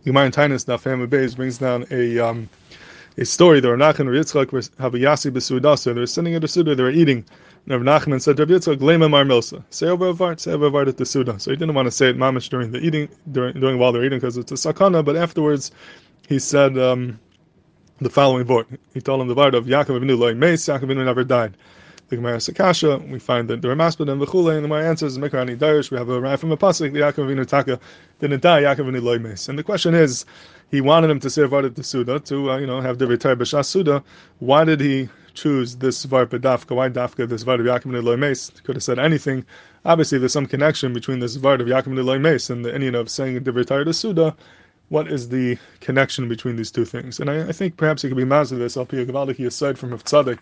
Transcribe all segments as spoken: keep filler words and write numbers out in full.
Gemara in Tainus Daf Hamid Beis brings down a um, a story. There were Nachman and Yitzchak were Havayasi b'Suda. They were sitting at the Suda. They were eating. And Rav Nachman said to Rav Yitzchak, "Lema mar milsa. Say over avart. Say over avart at the Suda." So he didn't want to say it mamish during the eating, during, during while they're eating, because it's a sakana. But afterwards, he said um, the following word. He told him the word of Yaakov Avinu lo meis. Yaakov Avinu never died. The Gemara Sakasha, we find that there are maspid and v'chule, and the Gemara answers Mekarani Darish. We have a right from a pasuk. The Yaakov Avinu Taka didn't die. Yaakov Avinu lo meis. And the question is, he wanted him to say Vard at the Suda to uh, you know have the retire b'shas Suda. Why did he choose this Vard Dafka? Why Dafka this Vard of Yaakov Avinu lo meis? Could have said anything. Obviously, there's some connection between this Vard of Yaakov Avinu lo meis and the Indian of saying the retire to Suda. What is the connection between these two things? And I, I think perhaps it could be mazel this. Al pi Gavaldik aside from Rav Tzaddik.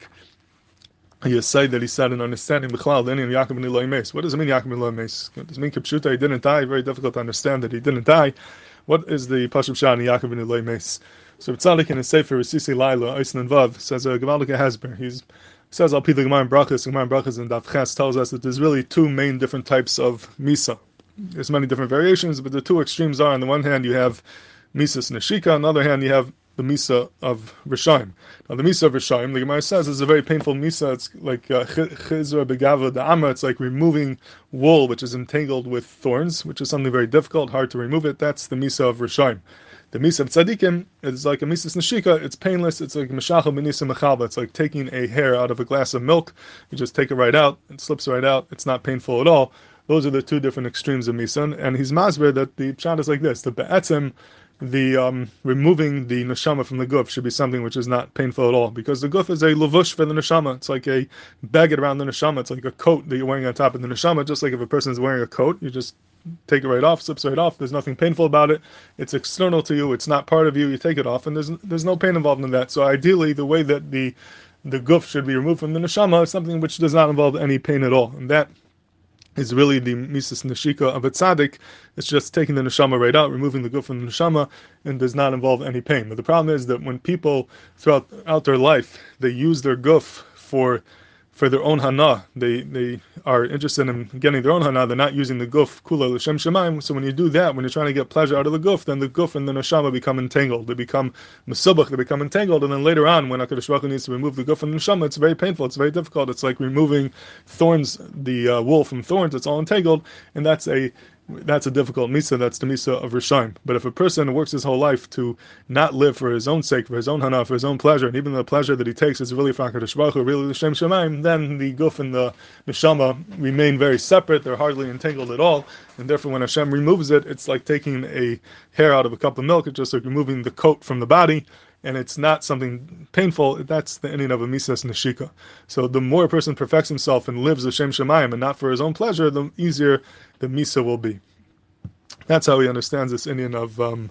He said that he said in understanding the Chalal, then in Yaakov Avinu lo meis. What does it mean Yaakov Avinu lo meis? Does it mean Kipshuta he didn't die? Very difficult to understand that he didn't die. What is the Pashup Shah in Yaakov Avinu lo meis? So Tzaddik in his Sefer Risisi Laila Oisn and Vav says a Gavaldik Hasber. He says Al pi the Gemara in Brachas. Gemara in Brachas and Daf Ches tells us that there's really two main different types of misa. There's many different variations, but the two extremes are on the one hand you have misas neshika, on the other hand you have the misa of Rishaim. Now the misa of Rishaim, the Gemara says, is a very painful misa. It's like chizra begava da'ama. It's like removing wool which is entangled with thorns, which is something very difficult, hard to remove it. That's the misa of Rishaim. The misa of tzadikim is like a misas neshika. It's painless. It's like meshachal benisa mechalba. It's like taking a hair out of a glass of milk. You just take it right out. It slips right out. It's not painful at all. Those are the two different extremes of misa. And he's masber that the pshat is like this: the be'etzem, the um, removing the neshama from the guf should be something which is not painful at all, because the guf is a levush for the neshama. It's like a bagged around the neshama. It's like a coat that you're wearing on top of the neshama. Just like if a person is wearing a coat, you just take it right off, slips right off. There's nothing painful about it. It's external to you. It's not part of you. You take it off, and there's there's no pain involved in that. So ideally, the way that the the guf should be removed from the neshama is something which does not involve any pain at all, and that is really the misas neshika of a tzaddik. It's just taking the neshama right out, removing the guf from the neshama, and does not involve any pain. But the problem is that when people throughout out their life, they use their guf for for their own hana, they they are interested in getting their own hana, they're not using the guf kula l'shem shemaim. So when you do that, when you're trying to get pleasure out of the guf, then the guf and the neshama become entangled. They become mesubach, they become entangled, and then later on, when HaKadosh Baruch Hu needs to remove the guf from the neshama, it's very painful, it's very difficult. It's like removing thorns, the uh, wool from thorns, it's all entangled, and that's a That's a difficult misa. That's the misa of Rishaim. But if a person works his whole life to not live for his own sake, for his own hana, for his own pleasure, and even the pleasure that he takes is really for HaKadosh Baruch Hu, really l'shem shemaim, then the guf and the neshama remain very separate. They're hardly entangled at all, and therefore when Hashem removes it, it's like taking a hair out of a cup of milk. It's just like removing the coat from the body, and it's not something painful. That's the ending of a misas neshika. So the more a person perfects himself and lives l'shem shemaim and not for his own pleasure, the easier the misa will be. That's how he understands this Indian of um,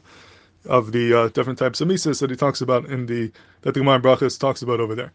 of the uh, different types of misas that he talks about in the that the Gemara in Brachas talks about over there.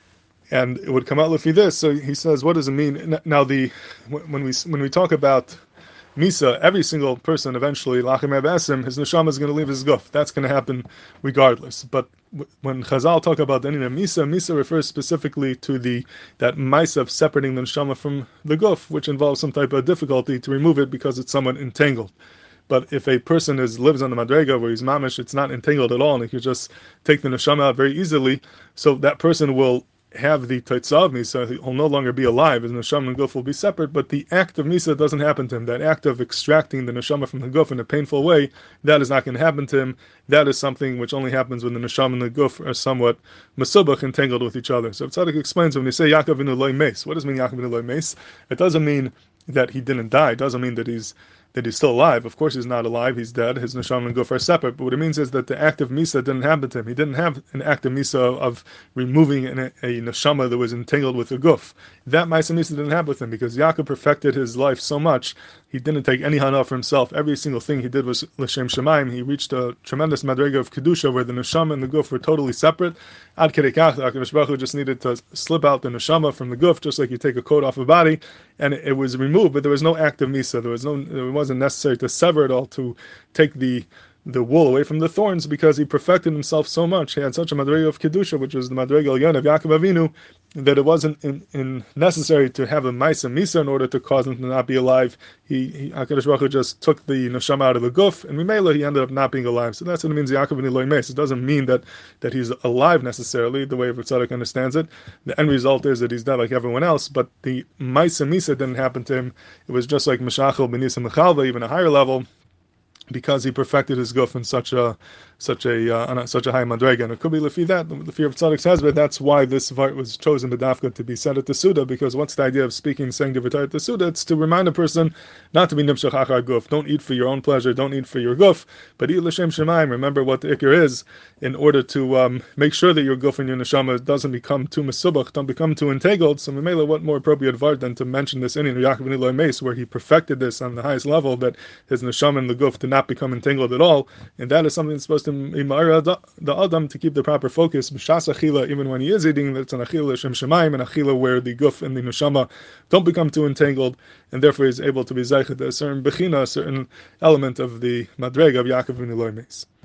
And it would come out like this. So he says, what does it mean? Now the when we when we talk about misa, every single person eventually, lachem ebesim, his neshama is going to leave his guf. That's going to happen regardless. But when Chazal talk about the Indian of misa, misa refers specifically to the that misa of separating the neshama from the guf, which involves some type of difficulty to remove it because it's somewhat entangled. But if a person is lives on the madrega where he's mamish, it's not entangled at all, and he can just take the neshama out very easily, so that person will have the Taitzah of Misa, he'll no longer be alive, his Neshama and Guf will be separate, but the act of Misa doesn't happen to him. That act of extracting the Neshama from the Guf in a painful way, that is not going to happen to him. That is something which only happens when the Neshama and the Guf are somewhat mesubach, entangled with each other. So Tzaddik explains when they say Yaakov Avinu lo meis, what does it mean Yaakov Avinu lo meis? It doesn't mean that he didn't die. It doesn't mean that he's that he's still alive. Of course he's not alive, he's dead, his neshama and guf are separate, but what it means is that the act of misa didn't happen to him. He didn't have an act of misa of removing an, a neshama that was entangled with the guf. That misa misa didn't happen with him, because Yaakov perfected his life so much, he didn't take any hana for himself. Every single thing he did was l'shem shemaim. He reached a tremendous madrega of kedusha where the neshama and the guf were totally separate. Ad kedei kach, HaKadosh Baruch Hu just needed to slip out the neshama from the guf, just like you take a coat off a body, and it, it was removed, but there was no act of misa. There was no, it wasn't necessary to sever it all, to take the the wool away from the thorns, because he perfected himself so much. He had such a madrega of kedusha, which was the madrega elyon of Yaakov Avinu, that it wasn't in, in necessary to have a Maisa Misa in order to cause him to not be alive. He, he HaKadosh Baruch Hu just took the neshama out of the guf, and Mimela he ended up not being alive. So that's what it means. Yaakov Ani Loi Meis. It doesn't mean that that he's alive necessarily, the way Tzadok understands it. The end result is that he's dead like everyone else. But the Maisa Misa didn't happen to him. It was just like Meshachel Benisa Mechalva, even a higher level, because he perfected his guf in such a such a uh, on a, such a high madrega, and it could be lefi that the fear of tzaddik says, but that's why this vart was chosen b'dafka to be said at the suda, because what's the idea of speaking saying the v'tar at the suda? It's to remind a person not to be nimshach achar guf. Don't eat for your own pleasure. Don't eat for your guf, but eat l'shem shemaim. Remember what the ikr is, in order to um, make sure that your guf and your neshama doesn't become too mesubach, don't become too entangled. So Mamela, what more appropriate vart than to mention this in Yaakov Ani Loi Meis, where he perfected this on the highest level, that his neshama and the guf to not become entangled at all, and that is something that's supposed to imara the adam to keep the proper focus. B'shas achila, even when he is eating, that's an achila l'shem shemaim, and achila where the guf and the neshama don't become too entangled, and therefore he's able to be zeichet a certain bechina, a certain element of the madrega of Yaakov Ani Loi Meis.